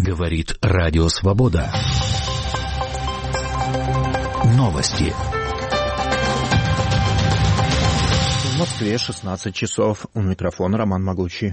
Говорит Радио Свобода. Новости. В Москве 16 часов. У микрофона Роман Могучий.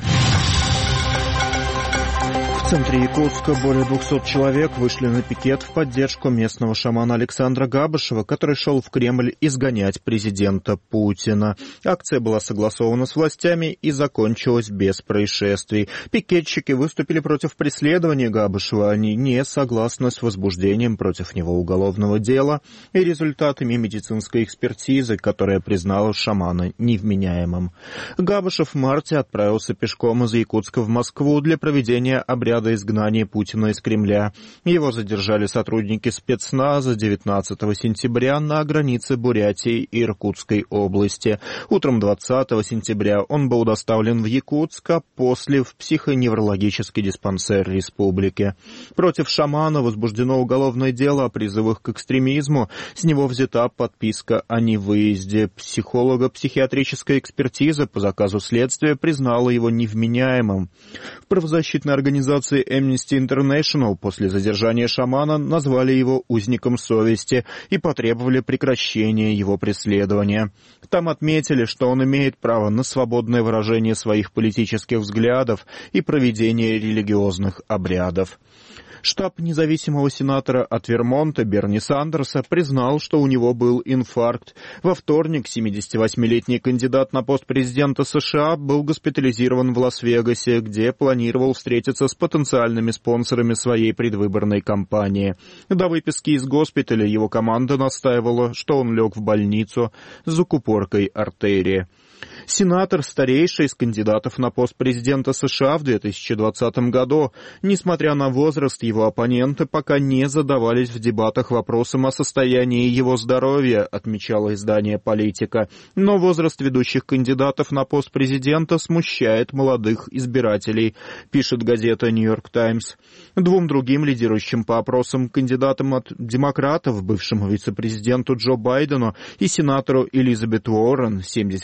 В центре Якутска более 200 человек вышли на пикет в поддержку местного шамана Александра Габышева, который шел в Кремль изгонять президента Путина. Акция была согласована с властями и закончилась без происшествий. Пикетчики выступили против преследования Габышева. Они не согласны с возбуждением против него уголовного дела и результатами медицинской экспертизы, которая признала шамана невменяемым. Габышев в марте отправился пешком из Якутска в Москву для проведения обряда изгнания Путина из Кремля. Его задержали сотрудники спецназа 19 сентября на границе Бурятии и Иркутской области. Утром 20 сентября он был доставлен в Якутск, а после в психоневрологический диспансер республики. Против шамана возбуждено уголовное дело о призывах к экстремизму. С него взята подписка о невыезде. Психолого-психиатрическая экспертиза по заказу следствия признала его невменяемым. В правозащитной организации Amnesty International после задержания шамана назвали его узником совести и потребовали прекращения его преследования. Там отметили, что он имеет право на свободное выражение своих политических взглядов и проведение религиозных обрядов. Штаб независимого сенатора от Вермонта Берни Сандерса признал, что у него был инфаркт. Во вторник 78-летний кандидат на пост президента США был госпитализирован в Лас-Вегасе, где планировал встретиться с потенциальными спонсорами своей предвыборной кампании. До выписки из госпиталя его команда настаивала, что он лег в больницу с закупоркой артерии. Сенатор, старейший из кандидатов на пост президента США в 2020 году. Несмотря на возраст, его оппоненты пока не задавались в дебатах вопросом о состоянии его здоровья, отмечало издание «Политика». Но возраст ведущих кандидатов на пост президента смущает молодых избирателей, пишет газета «Нью-Йорк Таймс». Двум другим лидирующим по опросам кандидатам от демократов, бывшему вице-президенту Джо Байдену и сенатору Элизабет Уоррен,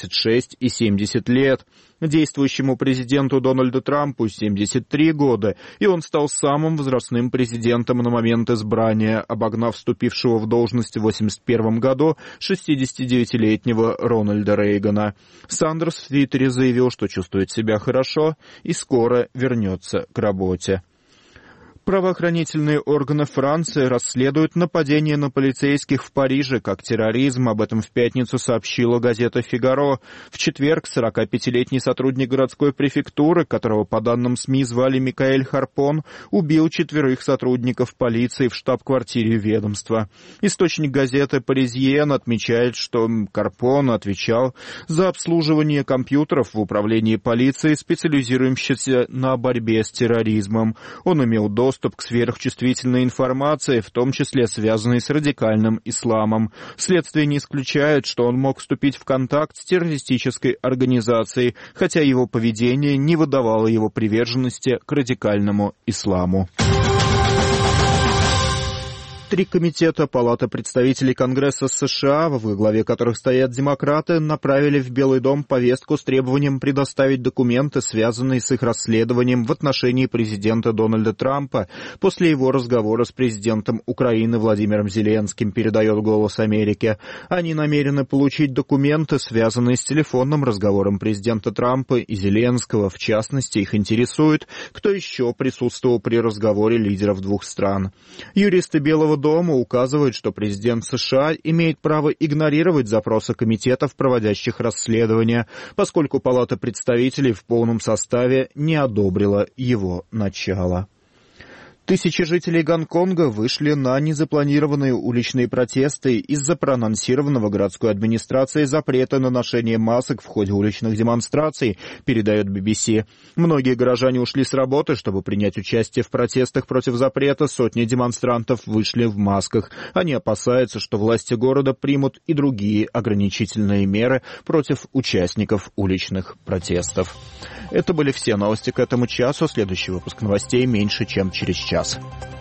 76 и 70 лет, действующему президенту Дональду Трампу 73 года, и он стал самым возрастным президентом на момент избрания, обогнав вступившего в должность в 1981 году 69-летнего Рональда Рейгана. Сандерс в Твиттере заявил, что чувствует себя хорошо и скоро вернется к работе. Правоохранительные органы Франции расследуют нападение на полицейских в Париже как терроризм. Об этом в пятницу сообщила газета «Фигаро». В четверг 45-летний сотрудник городской префектуры, которого по данным СМИ звали Микаэль Харпон, убил 4 сотрудников полиции в штаб-квартире ведомства. Источник газеты «Паризьен» отмечает, что Харпон отвечал за обслуживание компьютеров в управлении полиции, специализирующемся на борьбе с терроризмом. Он имел доступ к сверхчувствительной информации, в том числе связанной с радикальным исламом. Следствие не исключает, что он мог вступить в контакт с террористической организацией, хотя его поведение не выдавало его приверженности к радикальному исламу. 3 комитета Палаты представителей Конгресса США, во главе которых стоят демократы, направили в Белый дом повестку с требованием предоставить документы, связанные с их расследованием в отношении президента Дональда Трампа после его разговора с президентом Украины Владимиром Зеленским, передает «Голос Америки». Они намерены получить документы, связанные с телефонным разговором президента Трампа и Зеленского. В частности, их интересует, кто еще присутствовал при разговоре лидеров двух стран. Юристы Белого дома указывают, что президент США имеет право игнорировать запросы комитетов, проводящих расследование, поскольку Палата представителей в полном составе не одобрила его начало. Тысячи жителей Гонконга вышли на незапланированные уличные протесты из-за проанонсированного городской администрацией запрета на ношение масок в ходе уличных демонстраций, передает BBC. Многие горожане ушли с работы, чтобы принять участие в протестах против запрета. Сотни демонстрантов вышли в масках. Они опасаются, что власти города примут и другие ограничительные меры против участников уличных протестов. Это были все новости к этому часу. Следующий выпуск новостей меньше, чем через час.